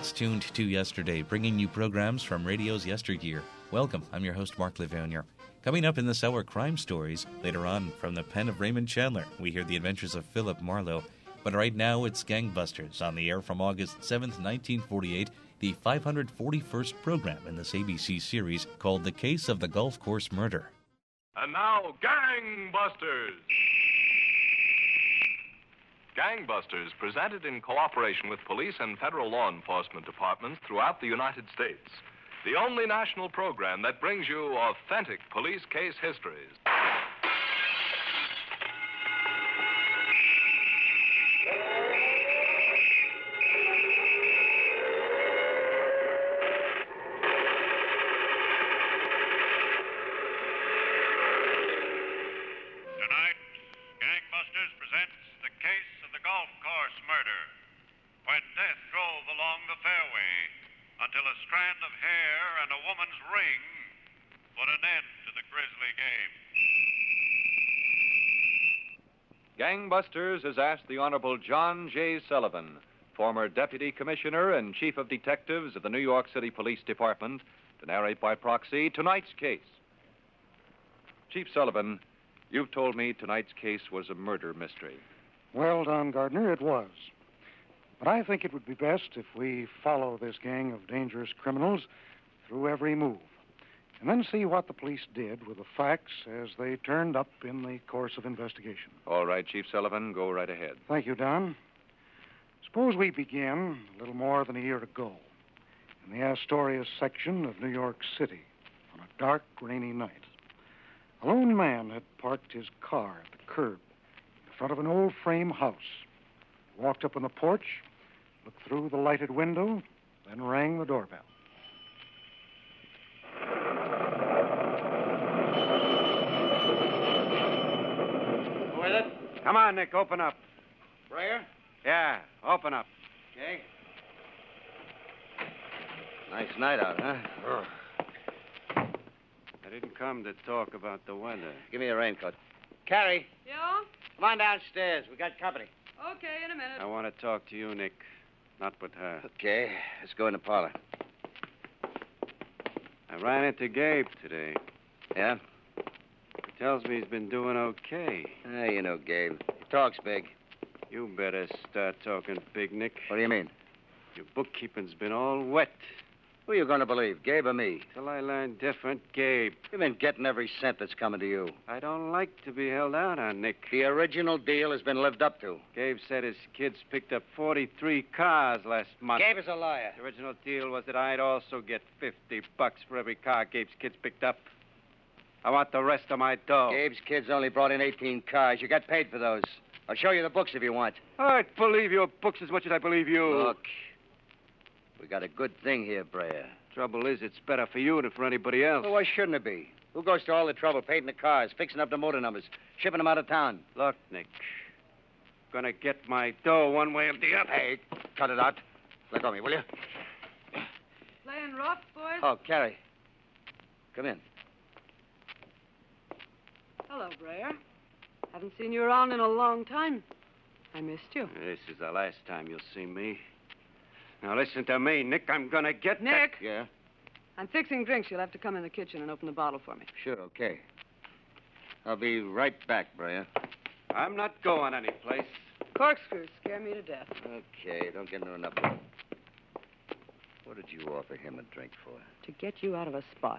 It's tuned to yesterday, bringing you programs from radio's yesteryear. Welcome, I'm your host, Mark Livonier. Coming up in this hour, crime stories. Later on, from the pen of Raymond Chandler, we hear the adventures of Philip Marlowe. But right now, it's Gangbusters, on the air from August 7th, 1948, the 541st program in this ABC series called The Case of the Golf Course Murder. And now, Gangbusters! Gangbusters, presented in cooperation with police and federal law enforcement departments throughout the United States. The only national program that brings you authentic police case histories. Tonight, Gangbusters presents The Case of the Golf Course Murder, when death drove along the fairway until a strand of hair and a woman's ring put an end to the grisly game. Gangbusters has asked the Honorable John J. Sullivan, former Deputy Commissioner and Chief of Detectives of the New York City Police Department, to narrate by proxy tonight's case. Chief Sullivan, you've told me tonight's case was a murder mystery. Well, Don Gardner, it was. But I think it would be best if we follow this gang of dangerous criminals through every move, and then see what the police did with the facts as they turned up in the course of investigation. All right, Chief Sullivan, go right ahead. Thank you, Don. Suppose we begin a little more than a year ago in the Astoria section of New York City on a dark, rainy night. A lone man had parked his car at the curb in front of an old frame house. Walked up on the porch, looked through the lighted window, then rang the doorbell. Who is it? Come on, Nick, open up. Brayer? Yeah, open up. Okay. Nice night out, huh? I didn't come to talk about the weather. Give me a raincoat. Carrie, Yeah? come on downstairs. We got company. Okay, in a minute. I want to talk to you, Nick, not with her. Okay, let's go in the parlor. I ran into Gabe today. Yeah? He tells me he's been doing okay. You know, Gabe. He talks big. You better start talking big, Nick. What do you mean? Your bookkeeping's been all wet. Who are you going to believe, Gabe or me? Till I learn different, Gabe. You've been getting every cent that's coming to you. I don't like to be held out on, Nick. The original deal has been lived up to. Gabe said his kids picked up 43 cars last month. Gabe is a liar. The original deal was that I'd also get $50 for every car Gabe's kids picked up. I want the rest of my dough. Gabe's kids only brought in 18 cars. You got paid for those. I'll show you the books if you want. I believe your books as much as I believe you. Look, we got a good thing here, Brayer. Trouble is, it's better for you than for anybody else. Well, why shouldn't it be? Who goes to all the trouble painting the cars, fixing up the motor numbers, shipping them out of town? Look, Nick, gonna get my dough one way or the other. Hey, cut it out. Let go of me, will you? Playing rough, boys? Oh, Carrie. Come in. Hello, Brayer. Haven't seen you around in a long time. I missed you. This is the last time you'll see me. Now, listen to me, Nick. I'm gonna get Nick! Yeah? I'm fixing drinks. You'll have to come in the kitchen and open the bottle for me. Sure, okay. I'll be right back, Brayer. I'm not going anyplace. Corkscrews scare me to death. Okay, don't get into enough. What did you offer him a drink for? To get you out of a spot.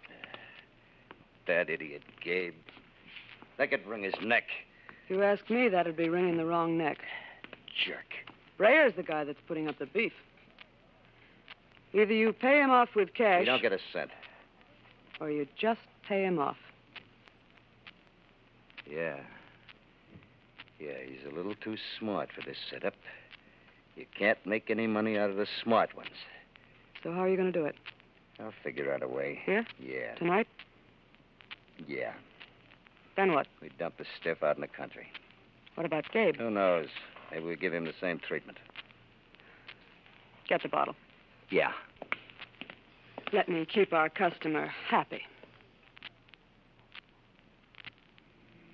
That idiot, Gabe. That could wring his neck. If you ask me, that'd be wringing the wrong neck. Jerk. Brayer's the guy that's putting up the beef. Either you pay him off with cash... You don't get a cent. ...or you just pay him off. Yeah. Yeah, he's a little too smart for this setup. You can't make any money out of the smart ones. So how are you going to do it? I'll figure out a way. Here? Yeah. Tonight? Yeah. Then what? We dump the stiff out in the country. What about Gabe? Who knows? Maybe we give him the same treatment. Get the bottle. Yeah. Let me keep our customer happy.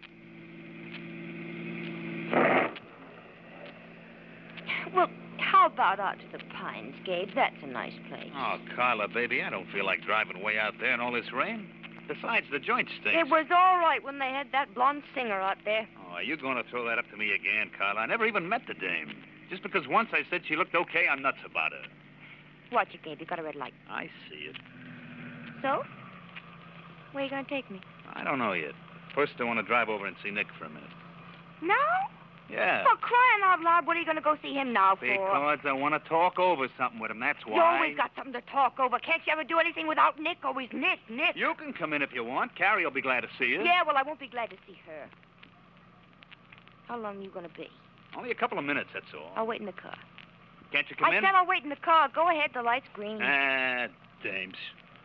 Well, how about out to the Pines, Gabe? That's a nice place. Oh, Carla, baby, I don't feel like driving way out there in all this rain. Besides, the joint stinks. It was all right when they had that blonde singer out there. Oh, are you going to throw that up to me again, Carla? I never even met the dame. Just because once I said she looked okay, I'm nuts about her. Watch it, Gabe. You got a red light. I see it. So? Where are you going to take me? I don't know yet. First, I want to drive over and see Nick for a minute. Now? Yeah. For crying out loud, what are you going to go see him now for? Because I want to talk over something with him, that's why. You always got something to talk over. Can't you ever do anything without Nick? Always Nick. You can come in if you want. Carrie will be glad to see you. Yeah, well, I won't be glad to see her. How long are you going to be? Only a couple of minutes, that's all. I'll wait in the car. Can't you come in? I said I'll wait in the car. Go ahead, the light's green. Ah, dames.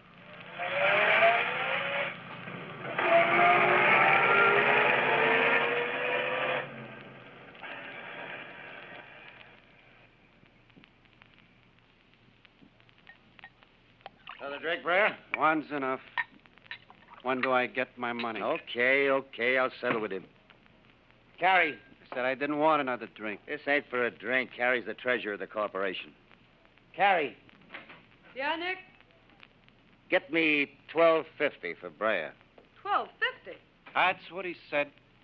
Another drink, Brer? One's enough. When do I get my money? Okay, I'll settle with him. Carrie. I said I didn't want another drink. This ain't for a drink. Carrie's the treasurer of the corporation. Carrie, Yeah, Nick? get me $12.50 for Brer. $12.50. That's what he said.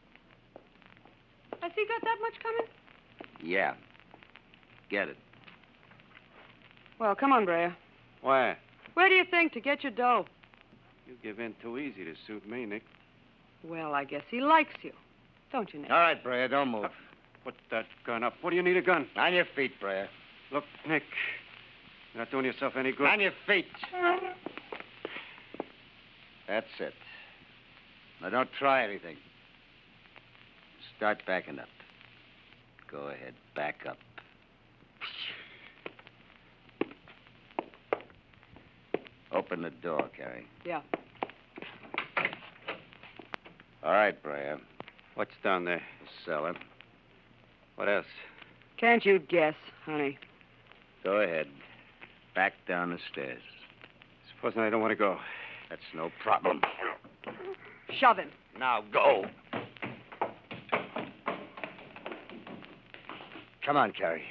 Has he got that much coming? Yeah. Get it. Well, come on, Brea. Where? Where do you think to get your dough? You give in too easy to suit me, Nick. Well, I guess he likes you. Don't you, Nick? All right, Brer, don't move. Put that gun up. What do you need a gun? On your feet, Brer. Look, Nick, you're not doing yourself any good. On your feet. That's it. Now, don't try anything. Start backing up. Go ahead, back up. Open the door, Carrie. Yeah. All right, Brer. What's down there? The cellar. What else? Can't you guess, honey? Go ahead. Back down the stairs. Supposing I don't want to go. That's no problem. Shove him. Now go. Come on, Carrie.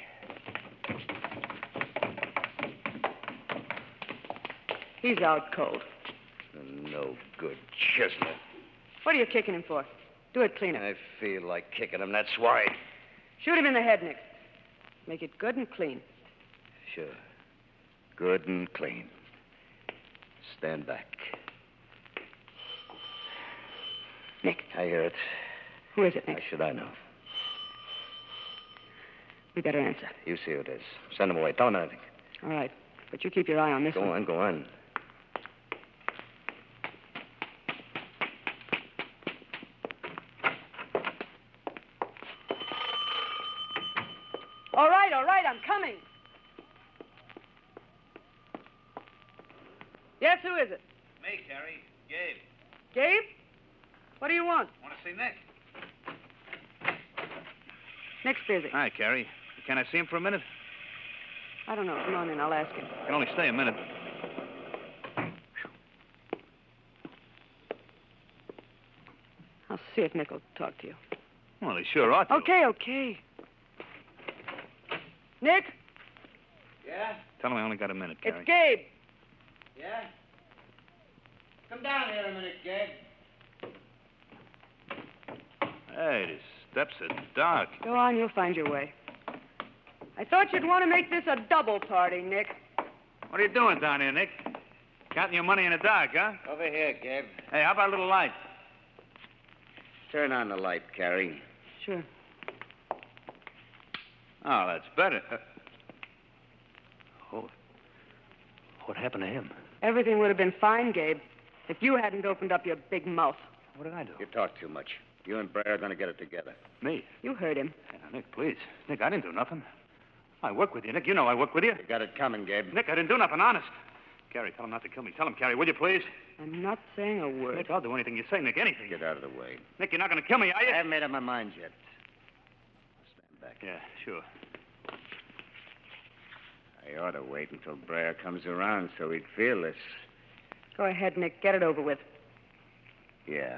He's out cold. No good chisel. What are you kicking him for? Do it cleaner. I feel like kicking him, that's why. Shoot him in the head, Nick. Make it good and clean. Sure. Good and clean. Stand back. Nick. I hear it. Who is it, Nick? How should I know? We better answer. You see who it is. Send him away. Tell him anything. All right. But you keep your eye on this one. Go on. All right, I'm coming. Yes, who is it? Me, Carrie. Gabe. Gabe? What do you want? Want to see Nick? Nick's busy. Hi, Carrie. Can I see him for a minute? I don't know. Come on in, I'll ask him. I can only stay a minute. I'll see if Nick will talk to you. Well, he sure ought to. Okay. Nick? Yeah? Tell him I only got a minute, Carrie. It's Gabe. Yeah? Come down here a minute, Gabe. Hey, these steps are dark. Go on, you'll find your way. I thought you'd want to make this a double party, Nick. What are you doing down here, Nick? Counting your money in the dark, huh? Over here, Gabe. Hey, how about a little light? Turn on the light, Carrie. Sure. Oh, that's better. What happened to him? Everything would have been fine, Gabe, if you hadn't opened up your big mouth. What did I do? You talk too much. You and Brer are going to get it together. Me? You heard him. Yeah, Nick, please. Nick, I didn't do nothing. I work with you, Nick. You know I work with you. You got it coming, Gabe. Nick, I didn't do nothing, honest. Carrie, tell him not to kill me. Tell him, Carrie, will you, please? I'm not saying a word. Nick, I'll do anything you say, Nick, anything. Get out of the way. Nick, you're not going to kill me, are you? I haven't made up my mind yet. Stand back. Yeah, sure. I ought to wait until Brer comes around so he'd feel this. Go ahead, Nick. Get it over with. Yeah.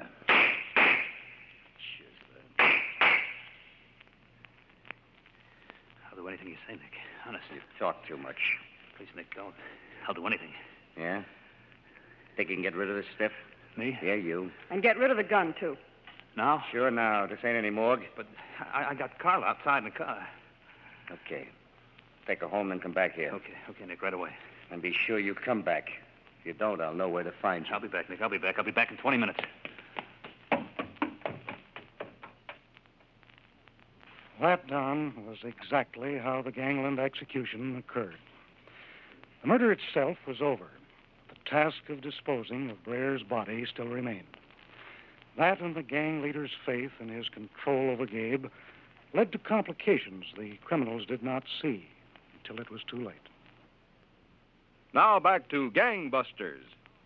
anything you say, Nick. Honest. You talk too much. Please, Nick, don't. I'll do anything. Yeah? Think you can get rid of this stiff? Me? Yeah, you. And get rid of the gun, too. Now? Sure now. This ain't any morgue. But I got Carl outside in the car. Okay. Take her home, then come back here. Okay, Nick, right away. And be sure you come back. If you don't, I'll know where to find you. I'll be back, Nick. I'll be back. I'll be back in 20 minutes. That, Don, was exactly how the gangland execution occurred. The murder itself was over. The task of disposing of Brayer's body still remained. That and the gang leader's faith in his control over Gabe led to complications the criminals did not see until it was too late. Now back to Gangbusters.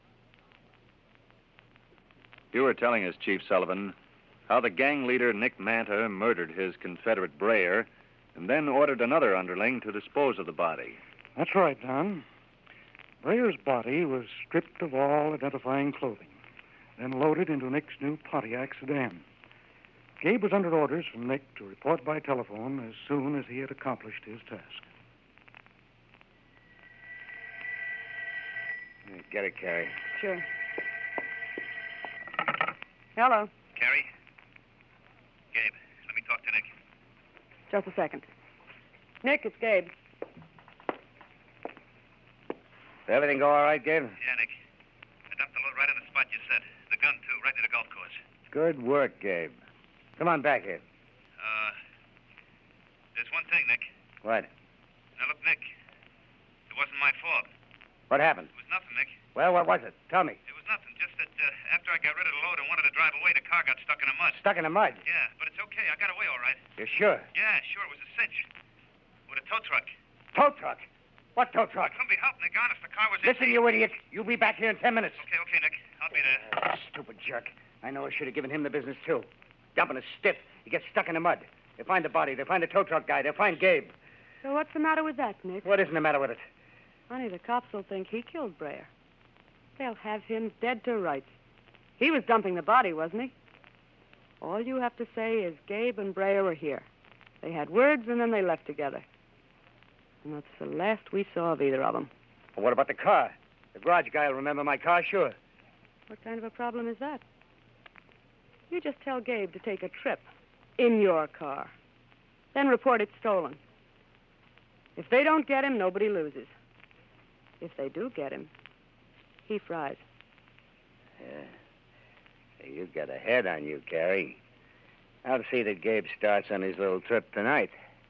You were telling us, Chief Sullivan, how the gang leader Nick Manta murdered his Confederate Brayer and then ordered another underling to dispose of the body. That's right, Don. Brayer's body was stripped of all identifying clothing, then loaded into Nick's new Pontiac sedan. Gabe was under orders from Nick to report by telephone as soon as he had accomplished his task. Get it, Carrie. Sure. Hello. Carrie? Gabe, let me talk to Nick. Just a second. Nick, it's Gabe. Did everything go all right, Gabe? Yeah, Nick. I dumped the load right on the spot you said. The gun, too, right near the golf course. Good work, Gabe. Come on back here. There's one thing, Nick. What? Now, look, Nick. It wasn't my fault. What happened? It was nothing, Nick. Well, what was it? Tell me. It was nothing. Just that after I got rid of the load and wanted to drive away, the car got stuck in the mud. Stuck in the mud. Yeah, but it's okay. I got away all right. You're sure? Yeah, sure. It was a cinch. With a tow truck. Tow truck? What tow truck? I couldn't be helped, Nick. Honest, the car was Listen, empty. you idiot. You'll be back here in 10 minutes. Okay, Nick. I'll be there. Stupid jerk. I know I should have given him the business, too. Dumping a stiff. He gets stuck in the mud. They find the body. They find the tow truck guy. They find Gabe. So what's the matter with that, Nick? What isn't the matter with it? Honey, the cops will think he killed Brayer. They'll have him dead to rights. He was dumping the body, wasn't he? All you have to say is Gabe and Brayer were here. They had words, and then they left together. And that's the last we saw of either of them. Well, what about the car? The garage guy will remember my car, sure. What kind of a problem is that? You just tell Gabe to take a trip in your car. Then report it stolen. If they don't get him, nobody loses. If they do get him, he fries. Yeah. You got a head on you, Carrie. I'll see that Gabe starts on his little trip tonight.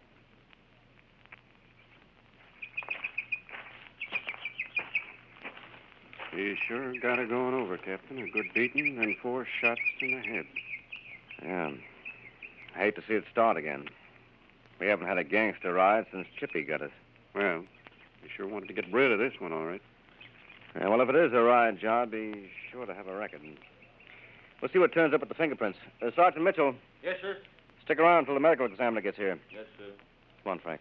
He sure got it going over, Captain. A good beating and 4 shots in the head. Yeah. I hate to see it start again. We haven't had a gangster ride since Chippy got us. Well, he sure wanted to get rid of this one, all right. Yeah, well, if it is a ride job, be sure to have a record. We'll see what turns up at the fingerprints. Sergeant Mitchell. Yes, sir. Stick around until the medical examiner gets here. Yes, sir. Come on, Frank.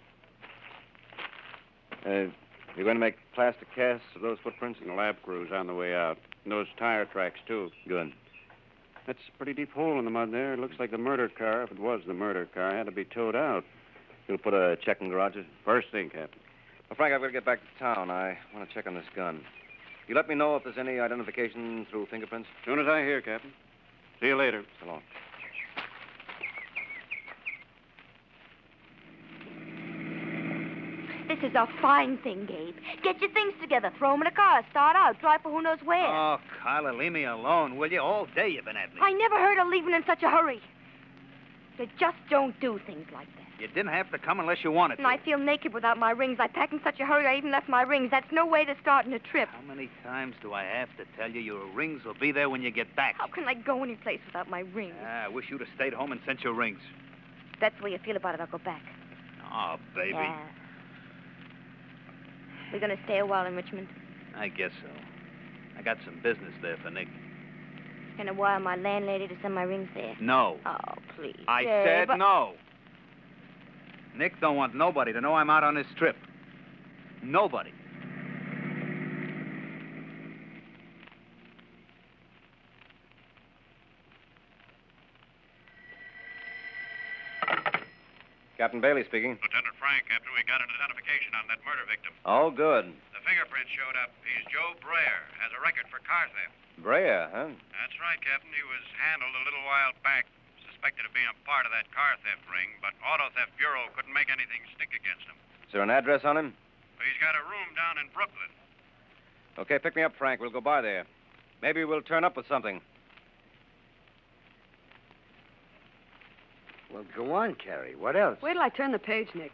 You going to make plastic casts of those footprints? And the lab crew's on the way out. And those tire tracks, too. Good. That's a pretty deep hole in the mud there. It looks like the murder car, if it was the murder car, had to be towed out. You'll put a check in garages? First thing, Captain. Well, Frank, I've got to get back to town. I want to check on this gun. You let me know if there's any identification through fingerprints? As soon as I hear, Captain. See you later. So long. This is a fine thing, Gabe. Get your things together, throw them in a car, start out, drive for who knows where. Oh, Carla, leave me alone, will you? All day you've been at me. I never heard of leaving in such a hurry. You just don't do things like that. You didn't have to come unless you wanted to. And I feel naked without my rings. I packed in such a hurry I even left my rings. That's no way to start in a trip. How many times do I have to tell you your rings will be there when you get back? How can I go any place without my rings? I wish you'd have stayed home and sent your rings. If that's the way you feel about it, I'll go back. Oh, baby. Yeah. We're going to stay a while in Richmond. I guess so. I got some business there for Nick. And a wire my landlady to send my rings there. No. Oh, please. I Gabe, said no. Nick don't want nobody to know I'm out on this trip. Nobody. Captain Bailey speaking. Lieutenant Frank, after we got an identification on that murder victim. Oh, good. The fingerprint showed up. He's Joe Breyer. Has a record for car theft. Breyer, huh? That's right, Captain. He was handled a little while back, suspected of being a part of that car theft ring, but Auto Theft Bureau couldn't make anything stick against him. Is there an address on him? He's got a room down in Brooklyn. Okay, pick me up, Frank. We'll go by there. Maybe we'll turn up with something. Well, go on, Carrie. What else? Wait till I turn the page, Nick.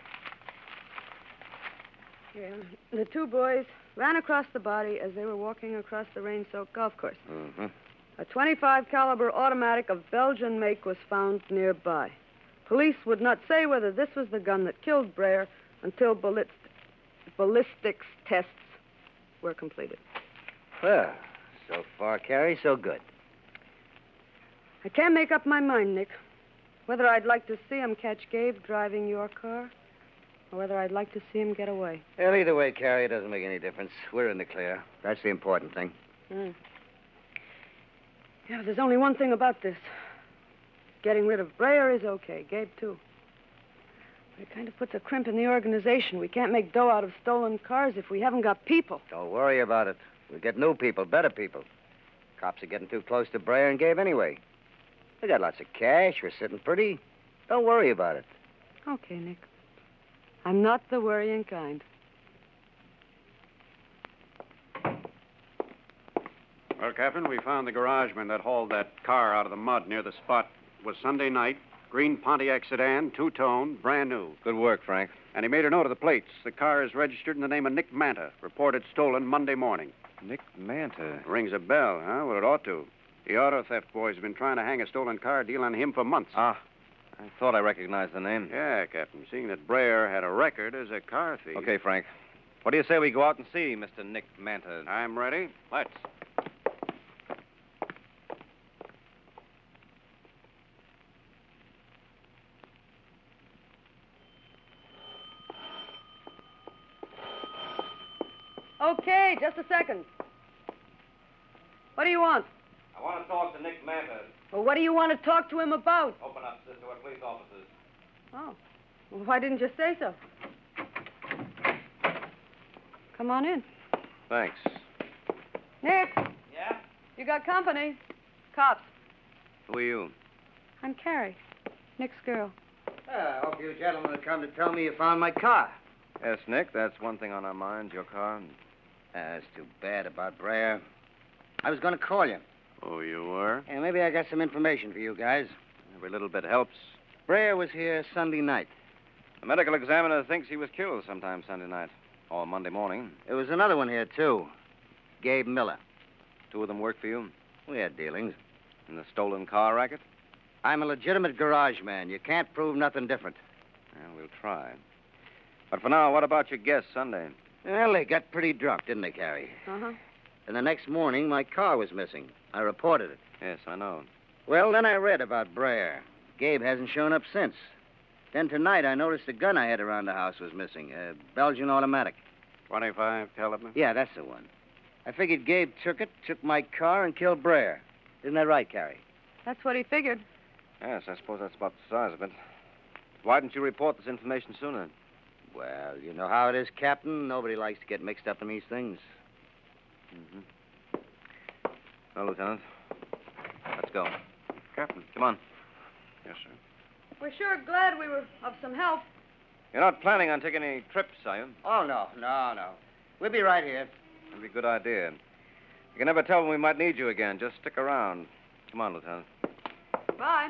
Yeah, the two boys ran across the body as they were walking across the rain-soaked golf course. Mm-hmm. A .25 caliber automatic of Belgian make was found nearby. Police would not say whether this was the gun that killed Breyer until ballistics tests were completed. Well, so far, Carrie, so good. I can't make up my mind, Nick, whether I'd like to see him catch Gabe driving your car or whether I'd like to see him get away. Well, either way, Carrie, it doesn't make any difference. We're in the clear. That's the important thing. Yeah, but there's only one thing about this. Getting rid of Breyer is okay. Gabe, too. But it kind of puts a crimp in the organization. We can't make dough out of stolen cars if we haven't got people. Don't worry about it. We'll get new people, better people. Cops are getting too close to Breyer and Gabe anyway. They got lots of cash. We're sitting pretty. Don't worry about it. Okay, Nick. I'm not the worrying kind. Well, Captain, we found the garageman that hauled that car out of the mud near the spot. It was Sunday night. Green Pontiac sedan, two-tone, brand new. Good work, Frank. And he made a note of the plates. The car is registered in the name of Nick Manta, reported stolen Monday morning. Nick Manta. Rings a bell, huh? Well, it ought to. The auto theft boys have been trying to hang a stolen car deal on him for months. Ah, I thought I recognized the name. Yeah, Captain. Seeing that Breyer had a record as a car thief. Okay, Frank. What do you say we go out and see Mr. Nick Manta? I'm ready. Let's. Okay, just a second. What do you want? I want to talk to Nick Manta. Well, what do you want to talk to him about? Open up, sister. We're police officers. Oh. Well, why didn't you say so? Come on in. Thanks. Nick. Yeah? You got company. Cops. Who are you? I'm Carrie, Nick's girl. I hope you gentlemen have come to tell me you found my car. Yes, Nick. That's one thing on our minds, your car. That's too bad about Breyer. I was going to call you. Oh, you were? Yeah, maybe I got some information for you guys. Every little bit helps. Breyer was here Sunday night. The medical examiner thinks he was killed sometime Sunday night. Or Monday morning. There was another one here, too. Gabe Miller. Two of them work for you? We had dealings. In the stolen car racket? I'm a legitimate garage man. You can't prove nothing different. Well, we'll try. But for now, what about your guests Sunday? Well, they got pretty drunk, didn't they, Carrie? Uh-huh. And the next morning, my car was missing. I reported it. Yes, I know. Well, then I read about Breyer. Gabe hasn't shown up since. Then tonight, I noticed the gun I had around the house was missing. A Belgian automatic. 25 caliber? Yeah, that's the one. I figured Gabe took it, took my car, and killed Breyer. Isn't that right, Carrie? That's what he figured. Yes, I suppose that's about the size of it. Why didn't you report this information sooner? Well, you know how it is, Captain. Nobody likes to get mixed up in these things. Mm-hmm. Well, Lieutenant, let's go. Captain. Come on. Yes, sir. We're sure glad we were of some help. You're not planning on taking any trips, are you? Oh, no. We'll be right here. That'd be a good idea. You can never tell when we might need you again. Just stick around. Come on, Lieutenant. Bye.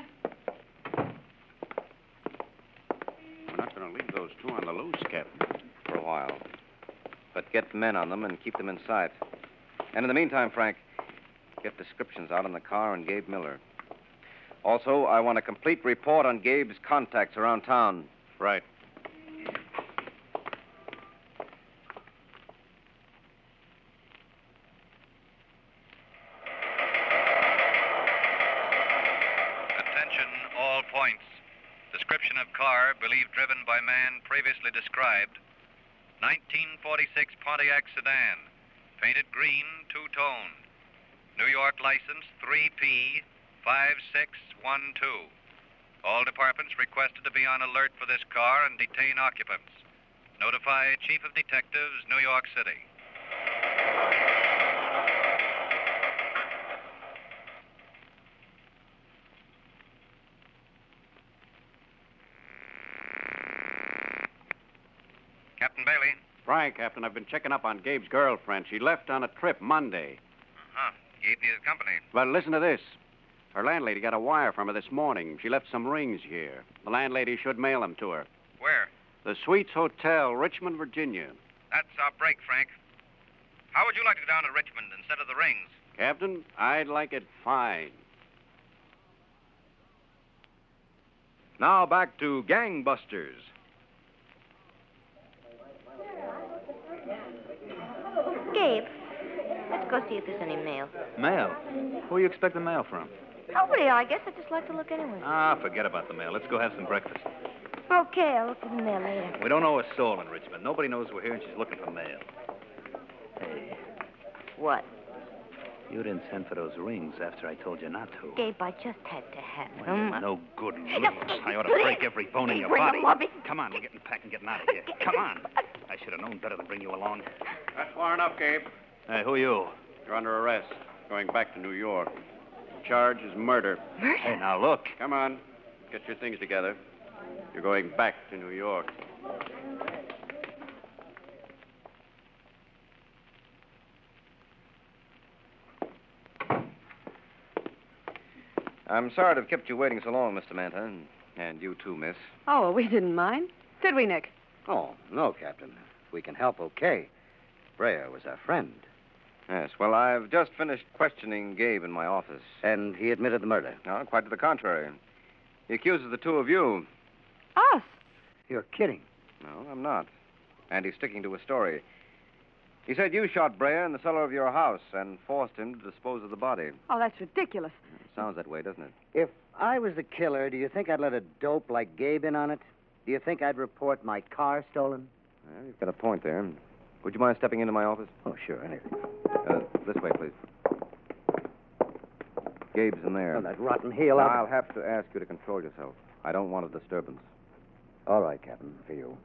We're not going to leave those two on the loose, Captain. For a while. But get men on them and keep them in sight. And in the meantime, Frank, get descriptions out on the car and Gabe Miller. Also, I want a complete report on Gabe's contacts around town. Right. Attention, all points. Description of car believed driven by man previously described. 1946 Pontiac sedan. Painted green, two-tone. New York license 3P 5612. All departments requested to be on alert for this car and detain occupants. Notify Chief of Detectives, New York City. Captain Bailey. Frank, Captain, I've been checking up on Gabe's girlfriend. She left on a trip Monday. Uh-huh. Gabe needed company. Well, listen to this. Her landlady got a wire from her this morning. She left some rings here. The landlady should mail them to her. Where? The Suites Hotel, Richmond, Virginia. That's our break, Frank. How would you like to go down to Richmond instead of the rings? Captain, I'd like it fine. Now back to Gangbusters. Gabe, let's go see if there's any mail. Mail? Who you expect the mail from? Nobody, I guess. I'd just like to look anyway. Ah, forget about the mail. Let's go have some breakfast. Okay, I'll look in there later. We don't know a soul in Richmond. Nobody knows we're here, and she's looking for mail. Hey, What? you didn't send for those rings after I told you not to. Gabe, I just had to have Well, them. you're no good Hey, look. no, I ought to please. break every bone in your Bring body. them, Bobby. Come on, we're getting packed and getting out of here. Come on. I should have known better than bring you along. That's far enough, Gabe. Hey, who are you? You're under arrest. Going back to New York. The charge is murder. Hey, now look. Come on. Get your things together. You're going back to New York. I'm sorry to have kept you waiting so long, Mr. Manta. And you too, miss. Oh, well, we didn't mind. Did we, Nick? Oh, no, Captain. If we can help, okay. Brea was our friend. Yes, well, I've just finished questioning Gabe in my office. And he admitted the murder. No, quite to the contrary. He accuses the two of you. Us? You're kidding. No, I'm not. And he's sticking to his story. He said you shot Brea in the cellar of your house and forced him to dispose of the body. Oh, that's ridiculous. Sounds that way, doesn't it? If I was the killer, do you think I'd let a dope like Gabe in on it? Do you think I'd report my car stolen? Well, you've got a point there. Would you mind stepping into my office? Oh, sure, anything. This way, please. Gabe's in there. Oh, that rotten heel. Now, I'll have to ask you to control yourself. I don't want a disturbance. All right, Captain, for you.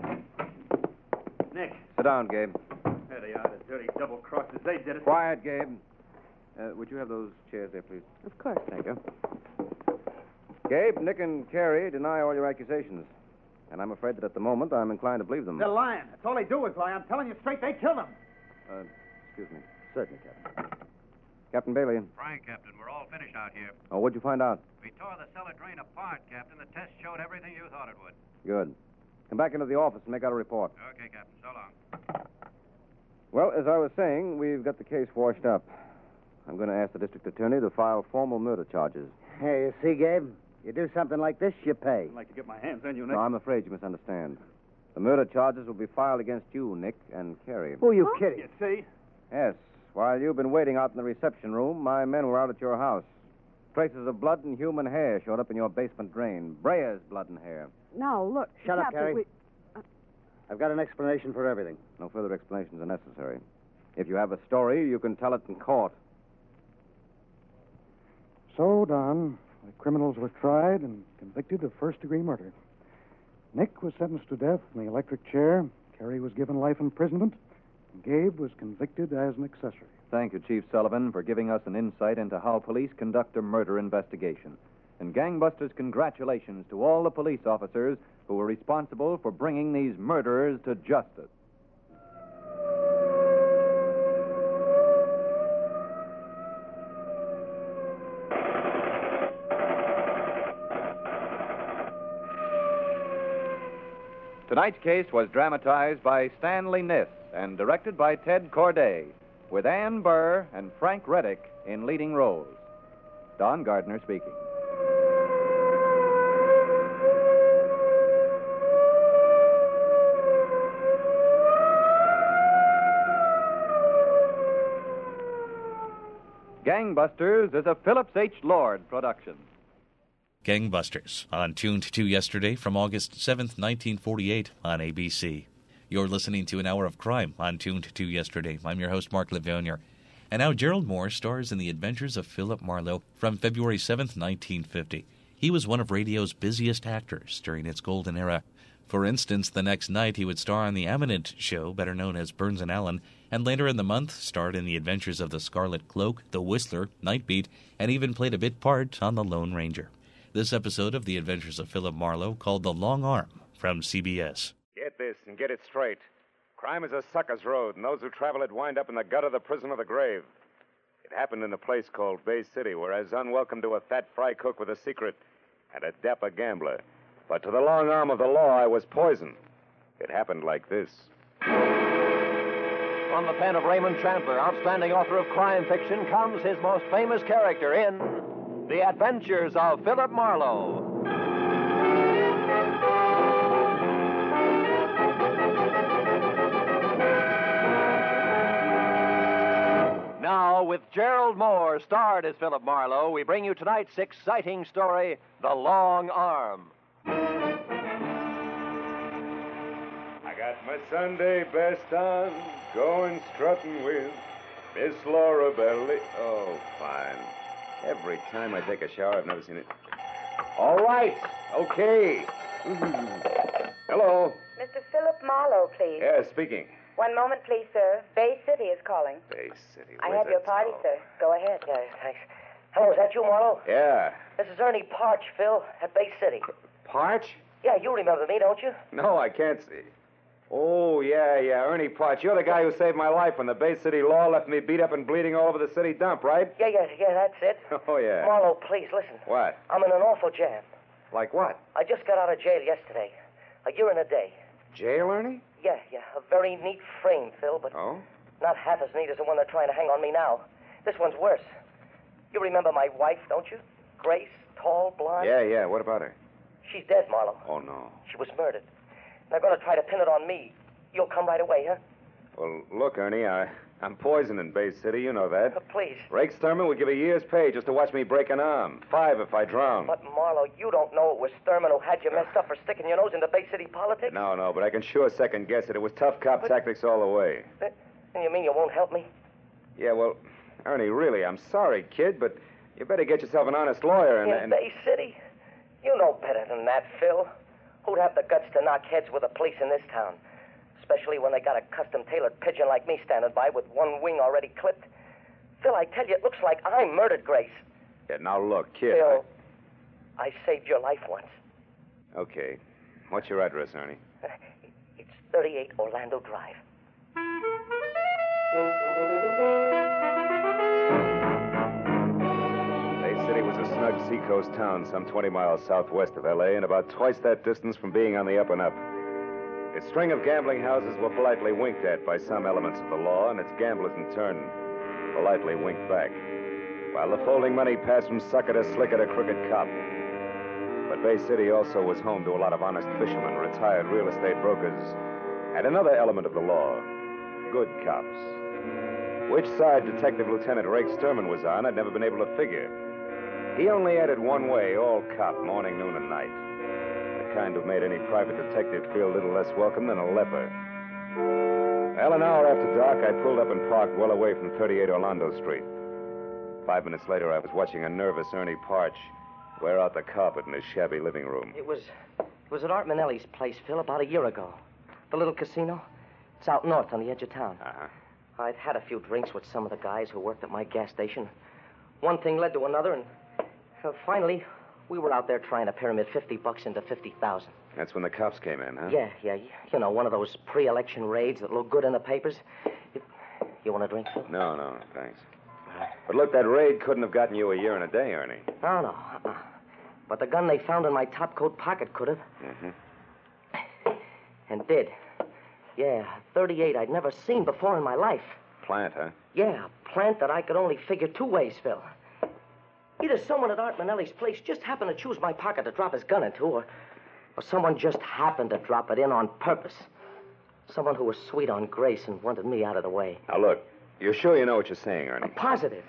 Nick. Sit down, Gabe. There they are, the dirty double-crossers. They did it. Quiet, Gabe. Would you have those chairs there, please? Of course. Thank you. Gabe, Nick, and Carrie deny all your accusations. And I'm afraid that at the moment I'm inclined to believe them. They're lying. That's all they do is lie. I'm telling you straight, they killed him. Excuse me. Certainly, Captain. Captain Bailey. Frank, Captain, we're all finished out here. Oh, what'd you find out? We tore the cellar drain apart, Captain. The test showed everything you thought it would. Good. Come back into the office and make out a report. Okay, Captain. So long. Well, as I was saying, we've got the case washed up. I'm going to ask the district attorney to file formal murder charges. Hey, you see, Gabe? You do something like this, you pay. I'd like to get my hands on you, Nick. No, I'm afraid you misunderstand. The murder charges will be filed against you, Nick, and Carrie. Who are you kidding? You see? Yes. While you've been waiting out in the reception room, my men were out at your house. Traces of blood and human hair showed up in your basement drain. Brea's blood and hair. Now, look. Shut up, Captain, Carrie. I've got an explanation for everything. No further explanations are necessary. If you have a story, you can tell it in court. So, Don, the criminals were tried and convicted of first-degree murder. Nick was sentenced to death in the electric chair. Carrie was given life imprisonment. And Gabe was convicted as an accessory. Thank you, Chief Sullivan, for giving us an insight into how police conduct a murder investigation. And Gangbusters, congratulations to all the police officers who were responsible for bringing these murderers to justice. Tonight's case was dramatized by Stanley Niss and directed by Ted Corday, with Ann Burr and Frank Reddick in leading roles. Don Gardner speaking. Gangbusters is a Phillips H. Lord production. Gangbusters, on Tuned to yesterday from August 7th, 1948 on ABC. You're listening to an hour of crime on Tuned to yesterday. I'm your host, Mark Levonier. And now Gerald Moore stars in The Adventures of Philip Marlowe from February 7th, 1950. He was one of radio's busiest actors during its golden era. For instance, the next night he would star on The Eminent Show, better known as Burns and Allen, and later in the month starred in The Adventures of the Scarlet Cloak, The Whistler, Nightbeat, and even played a bit part on The Lone Ranger. This episode of The Adventures of Philip Marlowe, called The Long Arm, from CBS. Get this and get it straight. Crime is a sucker's road, and those who travel it wind up in the gutter, the prison, or the grave. It happened in a place called Bay City, where I was unwelcome to a fat fry cook with a secret and a dapper gambler. But to the long arm of the law, I was poison. It happened like this. From the pen of Raymond Chandler, outstanding author of crime fiction, comes his most famous character in The Adventures of Philip Marlowe. Now, with Gerald Moore starred as Philip Marlowe, we bring you tonight's exciting story, The Long Arm. I got my Sunday best on, going strutting with Miss Laura Belly. Oh, fine. Every time I take a shower, I've never seen it. All right. Okay. Hello. Mr. Philip Marlowe, please. Yeah, speaking. One moment, please, sir. Bay City is calling. Bay City. I have your party, sir. Go ahead. Yeah, thanks. Hello, is that you, Marlowe? Yeah. This is Ernie Parch, Phil, at Bay City. Parch? Yeah, you remember me, don't you? No, I can't see. Oh, yeah, Ernie Parch. You're the guy who saved my life when the Bay City law left me beat up and bleeding all over the city dump, right? Yeah, that's it. Oh, yeah. Marlowe, please, listen. What? I'm in an awful jam. Like what? I just got out of jail yesterday. A year and a day. Jail, Ernie? Yeah. A very neat frame, Phil, but not half as neat as the one they're trying to hang on me now. This one's worse. You remember my wife, don't you? Grace, tall, blonde? Yeah. What about her? She's dead, Marlowe. Oh, no. She was murdered. They're going to try to pin it on me. You'll come right away, huh? Well, look, Ernie, I'm poisoned in Bay City. You know that. Please. Rake Sturman would give a year's pay just to watch me break an arm. 5 if I drown. But, Marlowe, you don't know it was Sturman who had you messed up for sticking your nose into Bay City politics? No, but I can sure second guess it. It was tough cop tactics all the way. And you mean you won't help me? Yeah, well, Ernie, really, I'm sorry, kid, but you better get yourself an honest lawyer In Bay City? You know better than that, Phil. Who'd have the guts to knock heads with the police in this town? Especially when they got a custom-tailored pigeon like me standing by with one wing already clipped. Phil, I tell you, it looks like I murdered Grace. Yeah, now look, kid. Phil, I saved your life once. Okay. What's your address, Ernie? It's 38 Orlando Drive. Bay City was a snug seacoast town some 20 miles southwest of L.A. and about twice that distance from being on the up and up. Its string of gambling houses were politely winked at by some elements of the law, and its gamblers, in turn, politely winked back, while the folding money passed from sucker to slicker to crooked cop. But Bay City also was home to a lot of honest fishermen, retired real estate brokers, and another element of the law, good cops. Which side Detective Lieutenant Rake Sturman was on, I'd never been able to figure. He only added one way, all cop, morning, noon, and night. The kind who made any private detective feel a little less welcome than a leper. Well, an hour after dark, I pulled up and parked well away from 38 Orlando Street. 5 minutes later, I was watching a nervous Ernie Parch wear out the carpet in his shabby living room. It was at Art Manelli's place, Phil, about a year ago. The little casino. It's out north on the edge of town. I'd had a few drinks with some of the guys who worked at my gas station. One thing led to another, and finally, we were out there trying to pyramid $50 into $50,000. That's when the cops came in, huh? Yeah. You know, one of those pre-election raids that look good in the papers. You want a drink, Phil? No, thanks. But look, that raid couldn't have gotten you a year and a day, Ernie. No. But the gun they found in my topcoat pocket could have. Mm-hmm. And did. Yeah, 38 I'd never seen before in my life. Plant, huh? Yeah, a plant that I could only figure two ways, Phil. Either someone at Art Manelli's place just happened to choose my pocket to drop his gun into, or someone just happened to drop it in on purpose. Someone who was sweet on Grace and wanted me out of the way. Now, look, you're sure you know what you're saying, Ernie? I'm positive.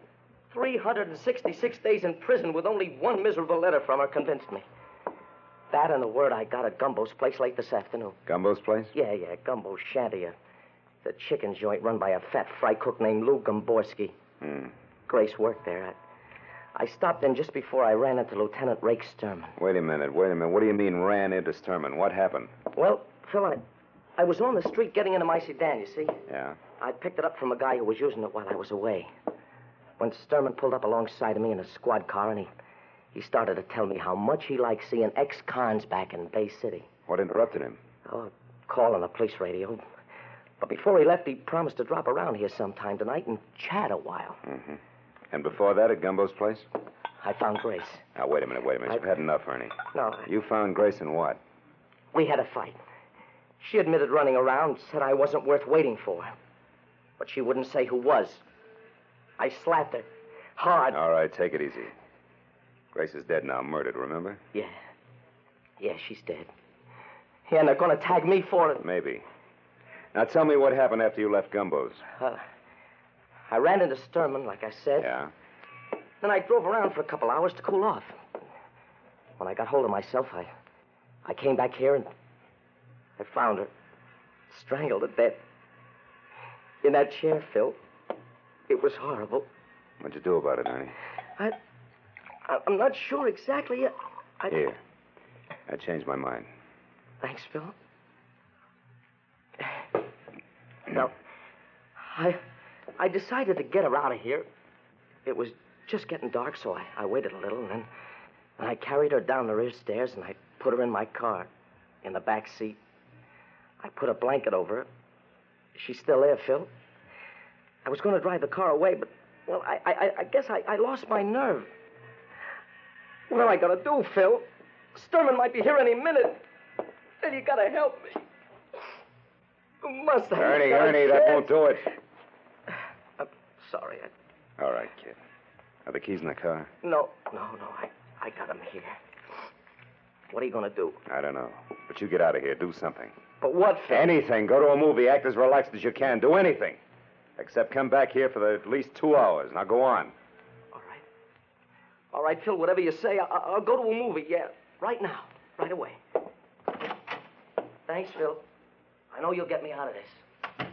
366 days in prison with only one miserable letter from her convinced me. That and the word I got at Gumbo's place late this afternoon. Gumbo's place? Yeah, Gumbo's shanty. The chicken joint run by a fat fry cook named Lou Gomborski. Grace worked there. I stopped in just before I ran into Lieutenant Rake Sturman. Wait a minute. What do you mean ran into Sturman? What happened? Well, Phil, I was on the street getting into my sedan, you see? Yeah? I picked it up from a guy who was using it while I was away. When Sturman pulled up alongside of me in a squad car, and he started to tell me how much he liked seeing ex-cons back in Bay City. What interrupted him? Oh, call on the police radio. But before he left, he promised to drop around here sometime tonight and chat a while. Mm-hmm. And before that, at Gumbo's place? I found Grace. Now, wait a minute. You've had enough, Ernie. No. You found Grace in what? We had a fight. She admitted running around, said I wasn't worth waiting for. But she wouldn't say who was. I slapped her. Hard. All right, take it easy. Grace is dead now, murdered, remember? Yeah. Yeah, she's dead. Yeah, and they're going to tag me for it. Maybe. Now, tell me what happened after you left Gumbo's. I ran into Sturman, like I said. Yeah? Then I drove around for a couple hours to cool off. When I got hold of myself, I came back here and I found her strangled to death. In that chair, Phil. It was horrible. What'd you do about it, Ernie? I'm not sure exactly. Here. I changed my mind. Thanks, Phil. Now, I decided to get her out of here. It was just getting dark, so I waited a little, and then I carried her down the rear stairs, and I put her in my car, in the back seat. I put a blanket over her. She's still there, Phil. I was going to drive the car away, but, well, I guess I lost my nerve. What am I going to do, Phil? Sturman might be here any minute. And you got to help me. You must have. Ernie, that won't do it. I'm sorry. All right, kid. Are the keys in the car? No. I got them here. What are you going to do? I don't know. But you get out of here. Do something. But what, Phil? Anything. Go to a movie. Act as relaxed as you can. Do anything. Except come back here for at least 2 hours. Now go on. All right, Phil, whatever you say, I'll go to a movie, yeah. Right now. Right away. Thanks, Phil. I know you'll get me out of this.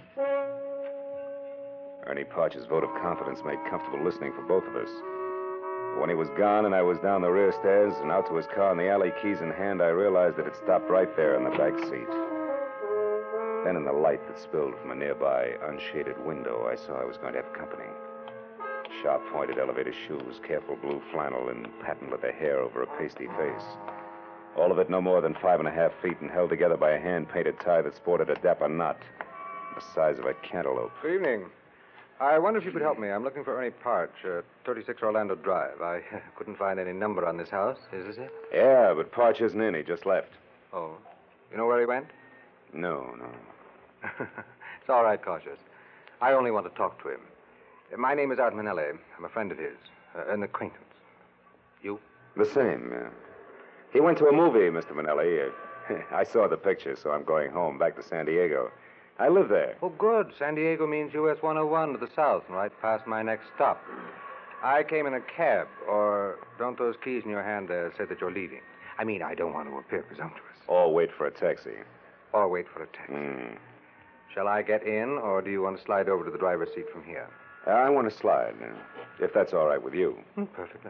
Ernie Parch's vote of confidence made comfortable listening for both of us. When he was gone and I was down the rear stairs and out to his car in the alley, keys in hand, I realized that it stopped right there in the back seat. Then in the light that spilled from a nearby unshaded window, I saw I was going to have company. Sharp-pointed elevator shoes, careful blue flannel, and patent leather hair over a pasty face. All of it no more than 5.5 feet and held together by a hand-painted tie that sported a dapper knot the size of a cantaloupe. Good evening. I wonder if you could help me. I'm looking for Ernie Parch, 36 Orlando Drive. I couldn't find any number on this house. Is this it? Yeah, but Parch isn't in. He just left. Oh. You know where he went? No. It's all right, Cautious. I only want to talk to him. My name is Art Manelli. I'm a friend of his. An acquaintance. You? The same, yeah. He went to a movie, Mr. Manelli. I saw the picture, so I'm going home, back to San Diego. I live there. Oh, good. San Diego means US 101 to the south, and right past my next stop. I came in a cab, or don't those keys in your hand there say that you're leaving? I mean, I don't want to appear presumptuous. Or wait for a taxi. Or wait for a taxi. Shall I get in, or do you want to slide over to the driver's seat from here? I want to slide, if that's all right with you. Perfectly.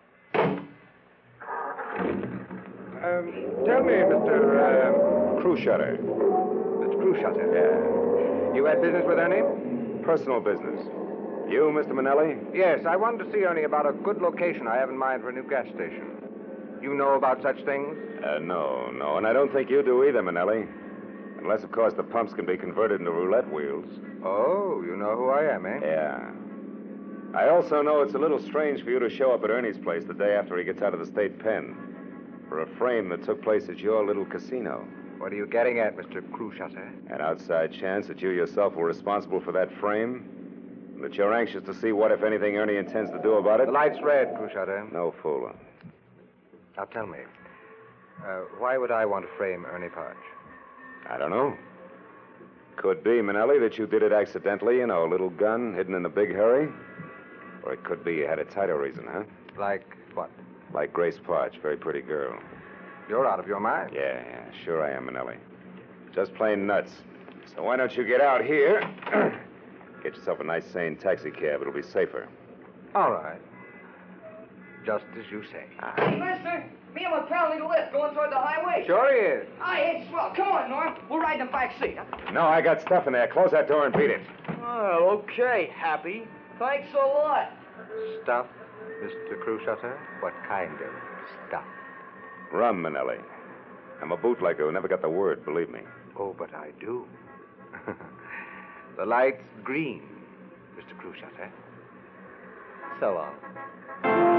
Tell me, Mr. Cruishutter. Mr. Cruishutter? Yeah. You had business with Ernie? Personal business. You, Mr. Manelli? Yes, I wanted to see Ernie about a good location I have in mind for a new gas station. You know about such things? No, and I don't think you do either, Manelli. Unless, of course, the pumps can be converted into roulette wheels. Oh, you know who I am, eh? Yeah. I also know it's a little strange for you to show up at Ernie's place the day after he gets out of the state pen for a frame that took place at your little casino. What are you getting at, Mr. Cruishutter? An outside chance that you yourself were responsible for that frame? And that you're anxious to see what, if anything, Ernie intends to do about it? The light's red, Cruishutter. No fooling. Now, tell me, why would I want to frame Ernie Parch? I don't know. Could be, Manelli, that you did it accidentally, a little gun hidden in a big hurry. Or it could be you had a tighter reason, huh? Like what? Like Grace Parch, very pretty girl. You're out of your mind. Yeah, sure I am, Manelli. Just plain nuts. So why don't you get out here? Get yourself a nice, sane taxi cab. It'll be safer. All right. just as you say. Hey, mister, me and my pal need a lift going toward the highway. Sure he is. Hey, it's swell. Come on, Norm. We'll ride in the back seat. Huh? No, I got stuff in there. Close that door and beat it. Well, okay, Happy. Thanks a lot. Stuff, Mr. Crusader? What kind of stuff? Rum, Manelli. I'm a bootlegger who never got the word, believe me. Oh, but I do. The light's green, Mr. Crusader. So long.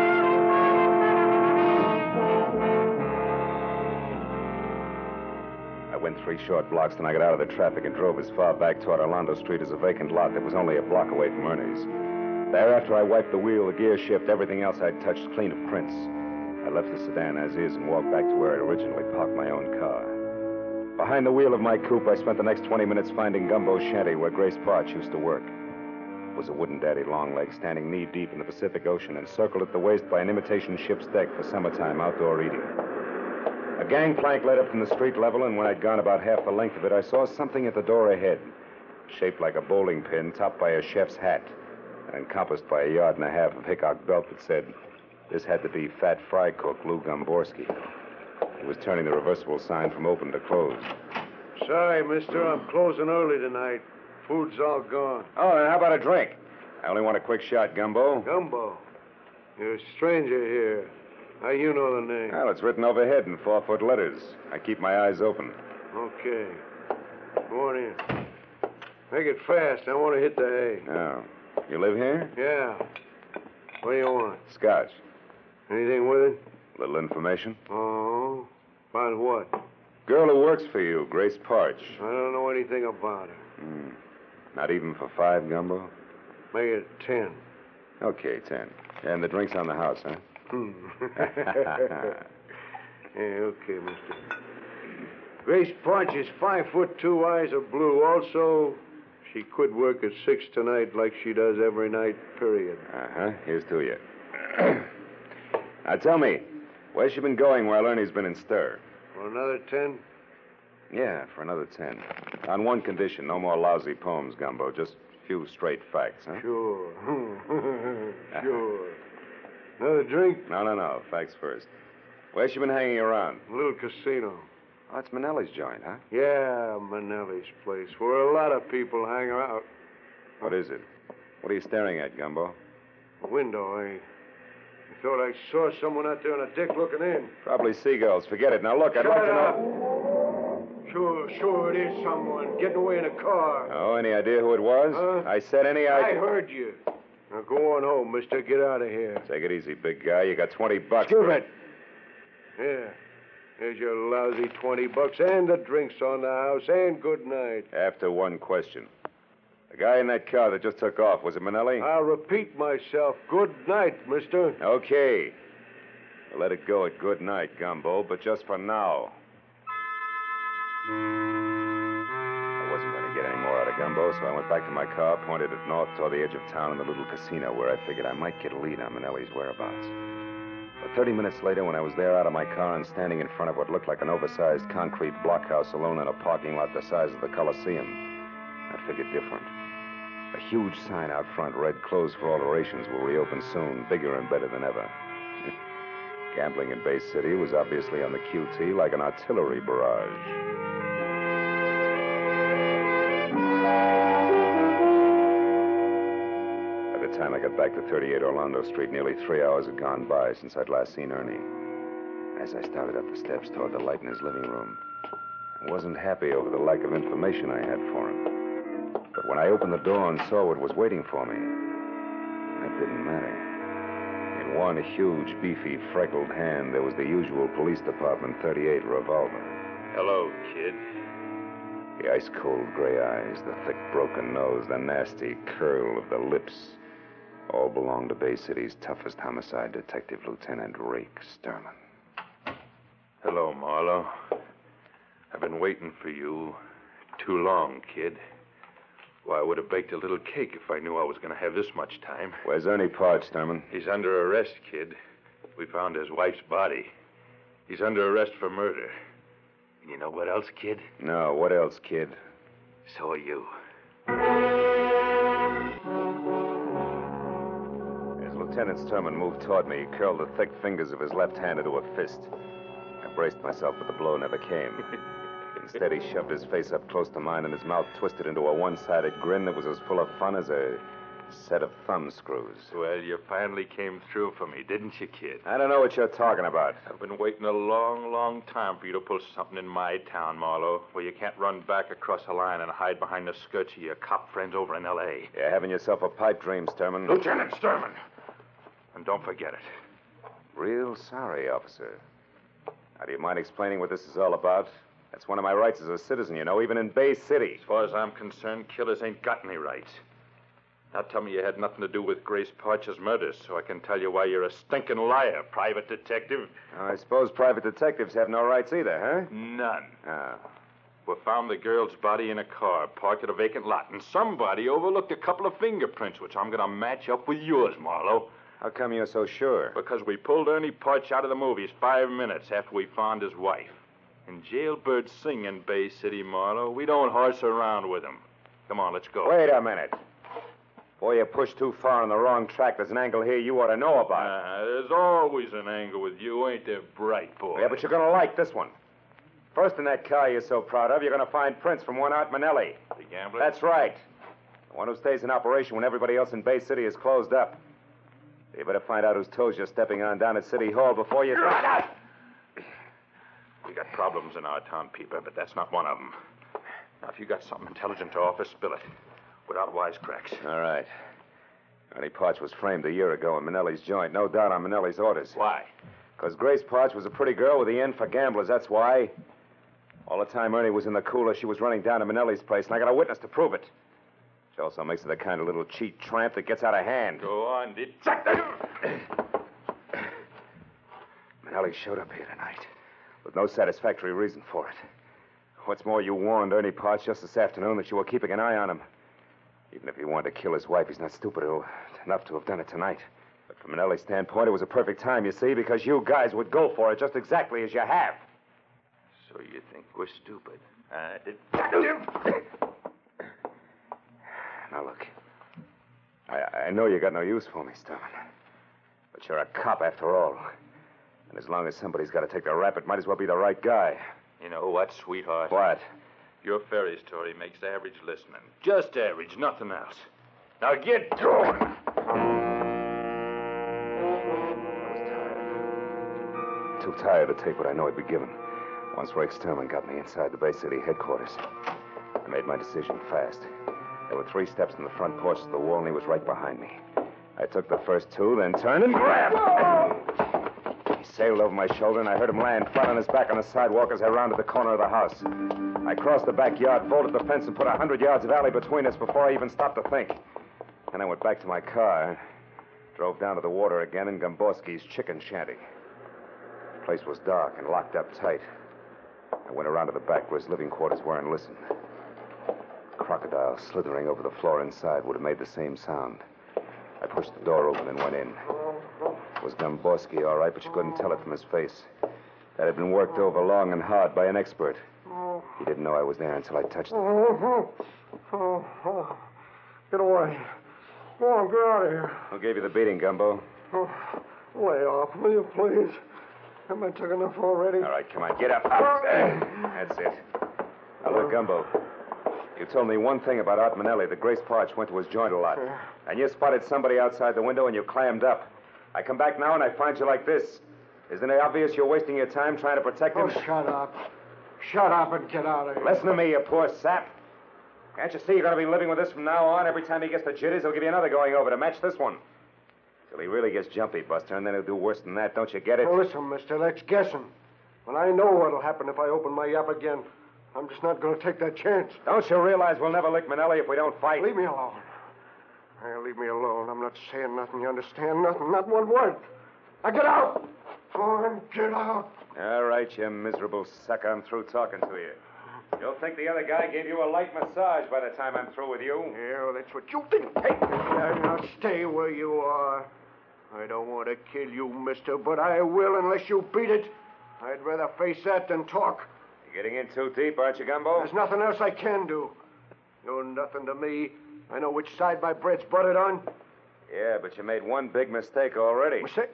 I went 3 short blocks, then I got out of the traffic and drove as far back toward Orlando Street as a vacant lot that was only a block away from Ernie's. There, after I wiped the wheel, the gear shift, everything else I'd touched clean of prints, I left the sedan as is and walked back to where I'd originally parked my own car. Behind the wheel of my coupe, I spent the next 20 minutes finding Gumbo's shanty where Grace Parch used to work. It was a wooden daddy longleg standing knee-deep in the Pacific Ocean, encircled at the waist by an imitation ship's deck for summertime outdoor eating. A gangplank led up from the street level, and when I'd gone about half the length of it, I saw something at the door ahead, shaped like a bowling pin, topped by a chef's hat, and encompassed by a yard and a half of Hickok belt that said, this had to be Fat Fry Cook Lou Gomborski. He was turning the reversible sign from open to closed. Sorry, mister, I'm closing early tonight. Food's all gone. Oh, and how about a drink? I only want a quick shot, Gumbo. Gumbo? You're a stranger here. How you know the name? Well, it's written overhead in 4-foot letters. I keep my eyes open. Okay. Go on in. Make it fast. I want to hit the hay. Oh. You live here? Yeah. What do you want? Scotch. Anything with it? Little information. Oh. About what? Girl who works for you, Grace Parch. I don't know anything about her. Not even for 5, Gumbo? Make it 10. Okay, 10. And the drink's on the house, huh? Yeah, okay, mister. Grace Parch is 5'2", eyes are blue. Also, she quit work at 6 tonight like she does every night, period. Uh-huh. Here's to you. Now, tell me, where's she been going while Ernie's been in stir? For another 10? Yeah, for another 10. On one condition, no more lousy poems, Gumbo. Just a few straight facts, huh? Sure. Sure. Another drink? No. Facts first. Where's she been hanging around? A little casino. Oh, it's Manelli's joint, huh? Yeah, Manelli's place, where a lot of people hang out. What is it? What are you staring at, Gumbo? A window. I thought I saw someone out there on a deck looking in. Probably seagulls. Forget it. Now, look, I'd like to know... Sure, it is someone getting away in a car. Oh, any idea who it was? Huh? I said any I idea... heard you. Now, go on home, mister. Get out of here. Take it easy, big guy. You got $20. Give it. Yeah. There's your lousy $20 and the drinks on the house, and good night. After one question. The guy in that car that just took off, was it Manelli? I'll repeat myself. Good night, mister. Okay. We'll let it go at good night, Gumbo, but just for now. I wasn't going to get any more out of Gumbo, so I went back to my car, pointed it north toward the edge of town in the little casino where I figured I might get a lead on Manelli's whereabouts. But 30 minutes later, when I was there out of my car and standing in front of what looked like an oversized concrete blockhouse alone in a parking lot the size of the Coliseum, I figured different. A huge sign out front read, "Closed for alterations, will reopen soon, bigger and better than ever." Gambling in Bay City was obviously on the QT like an artillery barrage. By the time I got back to 38 Orlando Street, nearly 3 hours had gone by since I'd last seen Ernie. As I started up the steps toward the light in his living room, I wasn't happy over the lack of information I had for him. But when I opened the door and saw what was waiting for me, that didn't matter. In one huge, beefy, freckled hand, there was the usual police department .38 revolver. Hello, kid. The ice-cold gray eyes, the thick, broken nose, the nasty curl of the lips, all belonged to Bay City's toughest homicide detective, Lieutenant Rake Sterling. Hello, Marlowe. I've been waiting for you too long, kid. Why, I would have baked a little cake if I knew I was going to have this much time. Where's Ernie Parch, Sterling? He's under arrest, kid. We found his wife's body. He's under arrest for murder. You know what else, kid? No, what else, kid? So are you. As Lieutenant Sturman moved toward me, he curled the thick fingers of his left hand into a fist. I braced myself, but the blow never came. Instead, he shoved his face up close to mine, and his mouth twisted into a one-sided grin that was as full of fun as a set of thumb screws. Well, you finally came through for me, didn't you, kid? I don't know what you're talking about. I've been waiting a long, long time for you to pull something in my town, Marlowe, where you can't run back across the line and hide behind the skirts of your cop friends over in L.A. You're having yourself a pipe dream, Sturman. Lieutenant Sturman! And don't forget it. Real sorry, officer. Now, do you mind explaining what this is all about? That's one of my rights as a citizen, you know, even in Bay City. As far as I'm concerned, killers ain't got any rights. Now tell me you had nothing to do with Grace Parcher's murder, so I can tell you why you're a stinking liar, private detective. I suppose private detectives have no rights either, huh? None. Ah. We found the girl's body in a car parked at a vacant lot, and somebody overlooked a couple of fingerprints, which I'm going to match up with yours, Marlowe. How come you're so sure? Because we pulled Ernie Parch out of the movies 5 minutes after we found his wife. And jailbirds sing in Bay City, Marlowe. We don't horse around with them. Come on, let's go. Wait a minute. Boy, you pushed too far on the wrong track. There's an angle here you ought to know about. There's always an angle with you, ain't there, bright boy? Yeah, but you're going to like this one. First in that car you're so proud of, you're going to find prints from one Art Manelli. The gambler? That's right. The one who stays in operation when everybody else in Bay City is closed up. You better find out whose toes you're stepping on down at City Hall before you... We got problems in our town, Peeper, but that's not one of them. Now, if you got something intelligent to offer, spill it. Without wisecracks. All right. Ernie Parch was framed a year ago in Manelli's joint. No doubt on Manelli's orders. Why? Because Grace Parch was a pretty girl with the end for gamblers, that's why. All the time Ernie was in the cooler, she was running down to Manelli's place, and I got a witness to prove it. She also makes her the kind of little cheat tramp that gets out of hand. Go on, detective! Manelli showed up here tonight with no satisfactory reason for it. What's more, you warned Ernie Parch just this afternoon that you were keeping an eye on him. Even if he wanted to kill his wife, he's not stupid enough to have done it tonight. But from Manelli's standpoint, it was a perfect time, you see, because you guys would go for it just exactly as you have. So you think we're stupid? Now, look. I know you got no use for me, Sturman. But you're a cop after all. And as long as somebody's got to take the rap, it might as well be the right guy. You know what, sweetheart? What? Your fairy story makes average listening. Just average, nothing else. Now get going! I was tired. Too tired to take what I know I'd be given. Once Rick Sturman got me inside the Bay City headquarters, I made my decision fast. There were 3 steps in the front porch of the wall, and he was right behind me. I took the first 2, then turned and grabbed. He sailed over my shoulder, and I heard him land flat on his back on the sidewalk as I rounded the corner of the house. I crossed the backyard, vaulted the fence, and put 100 yards of alley between us before I even stopped to think. Then I went back to my car, drove down to the water again in Gomborski's chicken shanty. The place was dark and locked up tight. I went around to the back where his living quarters were and listened. A crocodile slithering over the floor inside would have made the same sound. I pushed the door open and went in. It was Gomborski, all right, but you couldn't tell it from his face. That had been worked over long and hard by an expert. He didn't know I was there until I touched him. Get away. Go on, get out of here. Who gave you the beating, Gumbo? Lay off, will you, please? Haven't I took enough already? All right, come on, get up. That's it. Now, look, Gumbo. You told me one thing about Art Manelli, that Grace Parch went to his joint a lot. And you spotted somebody outside the window and you clammed up. I come back now and I find you like this. Isn't it obvious you're wasting your time trying to protect him? Oh, shut up. Shut up and get out of here. Listen to me, you poor sap. Can't you see you're going to be living with this from now on? Every time he gets the jitters, he'll give you another going over to match this one. Till he really gets jumpy, Buster, and then he'll do worse than that. Don't you get it? Oh, listen, mister, that's guessing. When I know what'll happen if I open my yap again, I'm just not going to take that chance. Don't you realize we'll never lick Manelli if we don't fight? Leave me alone. Leave me alone. I'm not saying nothing. You understand? Nothing. Not one word. Now get out. Go on, get out. All right, you miserable sucker. I'm through talking to you. You'll think the other guy gave you a light massage by the time I'm through with you. Yeah, that's what you think. Hey, now stay where you are. I don't want to kill you, mister, but I will unless you beat it. I'd rather face that than talk. You're getting in too deep, aren't you, Gumbo? There's nothing else I can do. You're nothing to me. I know which side my bread's buttered on. Yeah, but you made one big mistake already. Mistake?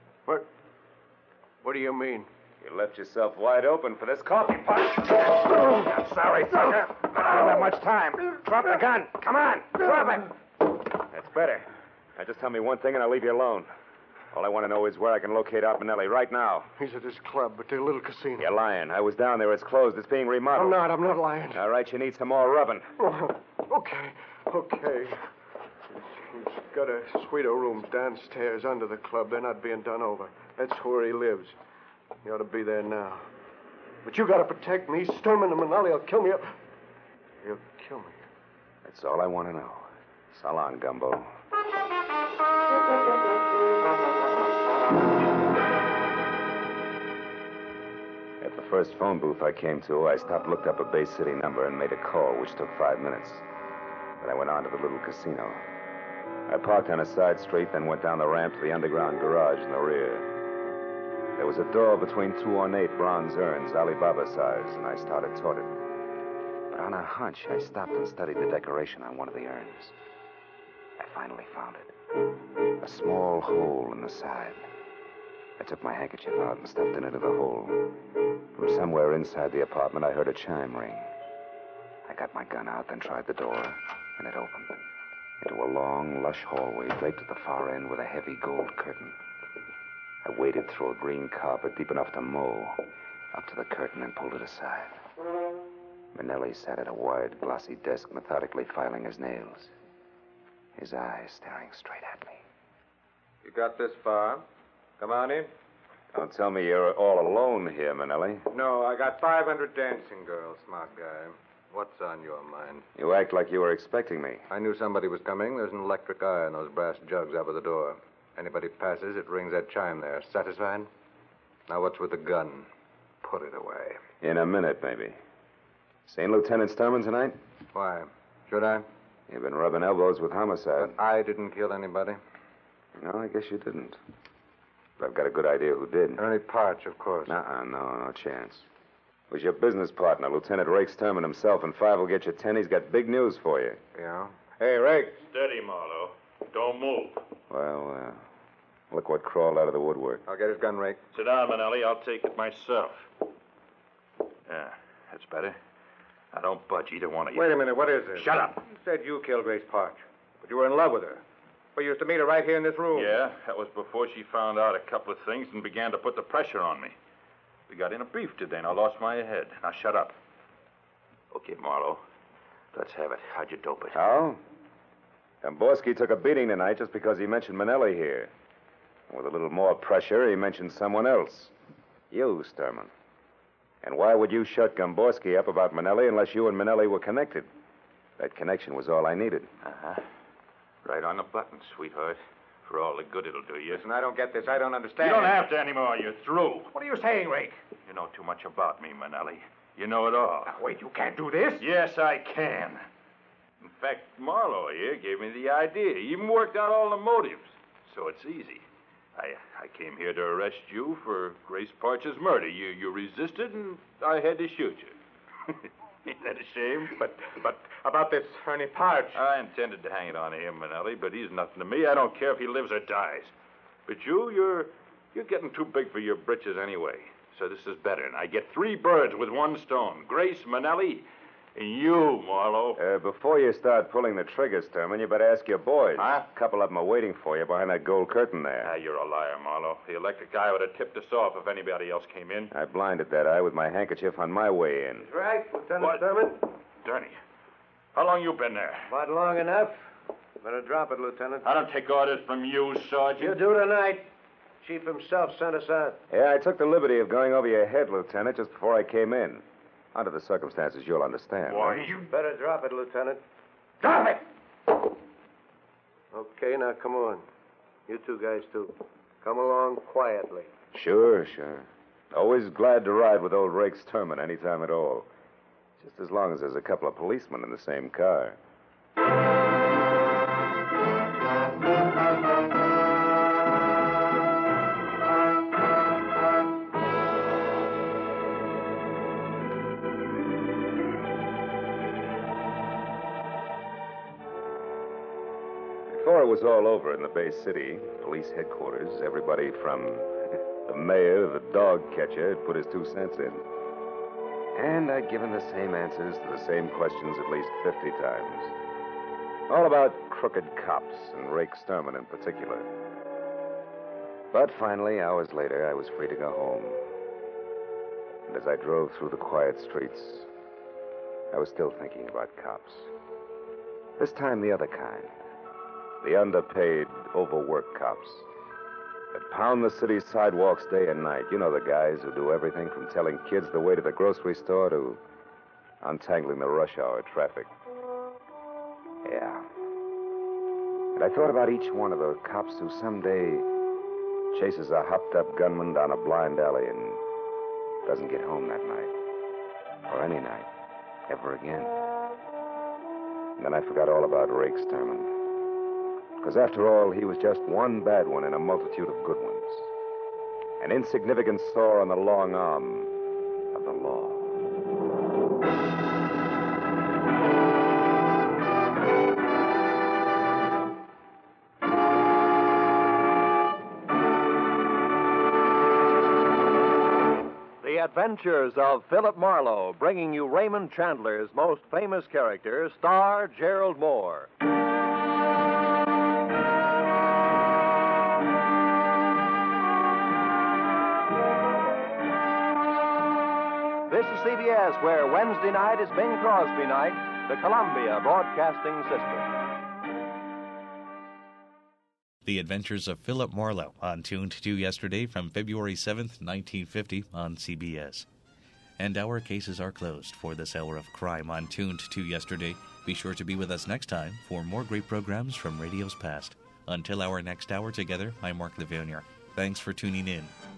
What do you mean? You left yourself wide open for this coffee pot. I'm sorry, sucker. I don't have much time. Drop the gun. Come on. Drop it. That's better. Now, just tell me one thing and I'll leave you alone. All I want to know is where I can locate Art Manelli right now. He's at his club, at the little casino. You're lying. I was down there. It's closed. It's being remodeled. I'm not lying. All right, you need some more rubbing. Okay. He's got a suite of rooms downstairs under the club. They're not being done over. That's where he lives. He ought to be there now. But you got to protect me. Sturman and Manelli will kill me. He'll kill me. That's all I want to know. So long, Gumbo. At the first phone booth I came to, I stopped, looked up a Bay City number, and made a call, which took 5 minutes. Then I went on to the little casino. I parked on a side street, then went down the ramp to the underground garage in the rear. There was a door between two ornate bronze urns, Alibaba size, and I started toward it. But on a hunch, I stopped and studied the decoration on one of the urns. I finally found it. A small hole in the side. I took my handkerchief out and stuffed it into the hole. From somewhere inside the apartment, I heard a chime ring. I got my gun out, then tried the door, and it opened. Into a long, lush hallway draped at the far end with a heavy gold curtain. I waded through a green carpet deep enough to mow, up to the curtain and pulled it aside. Manelli sat at a wide, glossy desk, methodically filing his nails. His eyes staring straight at me. You got this far. Come on in. Don't tell me you're all alone here, Manelli. No, I got 500 dancing girls, smart guy. What's on your mind? You act like you were expecting me. I knew somebody was coming. There's an electric eye on those brass jugs over the door. Anybody passes, it rings that chime there. Satisfied? Now what's with the gun? Put it away. In a minute, maybe. Seen Lieutenant Sturman tonight? Why? Should I? You've been rubbing elbows with homicide. But I didn't kill anybody. No, I guess you didn't. But I've got a good idea who did. Ernie Parch, of course. No chance. It was your business partner, Lieutenant Rake Sturman himself, and 5 will get you 10. He's got big news for you. Yeah? Hey, Rake. Steady, Marlowe. Don't move. Well, look what crawled out of the woodwork. I'll get his gun, Rake. Sit down, Manelli. I'll take it myself. Yeah, that's better. Now, don't budge, either one of you. Wait a minute, what is this? Shut up. You said you killed Grace Parch, but you were in love with her. We used to meet her right here in this room. Yeah, that was before she found out a couple of things and began to put the pressure on me. We got in a beef today, and I lost my head. Now, shut up. Okay, Marlowe. Let's have it. How'd you dope it? How? Gomborski took a beating tonight just because he mentioned Manelli here. And with a little more pressure, he mentioned someone else. You, Sturman. And why would you shut Gomborski up about Manelli unless you and Manelli were connected? That connection was all I needed. Uh-huh. Right on the button, sweetheart. For all the good it'll do you. Listen, I don't get this. I don't understand. You don't have to anymore. You're through. What are you saying, Rake? You know too much about me, Manelli. You know it all. Now, wait, you can't do this? Yes, I can. In fact, Marlowe here gave me the idea. He even worked out all the motives. So it's easy. I came here to arrest you for Grace Parch's murder. You resisted, and I had to shoot you. Ain't that a shame? But about this Ernie Parch. I intended to hang it on him, Manelli, but he's nothing to me. I don't care if he lives or dies. But you're getting too big for your britches anyway. So this is better. And I get 3 birds with 1 stone. Grace, Manelli, and you, Marlowe. Before you start pulling the trigger, Sturman, you better ask your boys. Huh? A couple of them are waiting for you behind that gold curtain there. You're a liar, Marlowe. The electric eye would have tipped us off if anybody else came in. I blinded that eye with my handkerchief on my way in. That's right, Lieutenant Sturman. Dirty. How long you been there? About long enough. Better drop it, Lieutenant. I don't take orders from you, Sergeant. You do tonight. Chief himself sent us out. Yeah, I took the liberty of going over your head, Lieutenant, just before I came in. Under the circumstances, you'll understand. Why, right? You better drop it, Lieutenant. Drop it! Okay, now come on. You 2 guys, too. Come along quietly. Sure. Always glad to ride with old Rake Sturman anytime at all. Just as long as there's a couple of policemen in the same car. Before it was all over in the Bay City, police headquarters, everybody from the mayor to the dog catcher had put his 2 cents in. And I'd given the same answers to the same questions at least 50 times. All about crooked cops and Rake Sturman in particular. But finally, hours later, I was free to go home. And as I drove through the quiet streets, I was still thinking about cops. This time, the other kind. The underpaid, overworked cops that pound the city's sidewalks day and night. You know the guys who do everything from telling kids the way to the grocery store to untangling the rush hour traffic. Yeah. And I thought about each one of the cops who someday chases a hopped-up gunman down a blind alley and doesn't get home that night. Or any night. Ever again. And then I forgot all about Rake Sturman. Because after all, he was just one bad one in a multitude of good ones. An insignificant sore on the long arm of the law. The Adventures of Philip Marlowe, bringing you Raymond Chandler's most famous character, star Gerald Moore. This is CBS, where Wednesday night is Bing Crosby night, the Columbia Broadcasting System. The Adventures of Philip Marlowe on Tuned To yesterday from February 7th, 1950 on CBS. And our cases are closed for this hour of crime on Tuned To yesterday. Be sure to be with us next time for more great programs from radio's past. Until our next hour together, I'm Mark Levonier. Thanks for tuning in.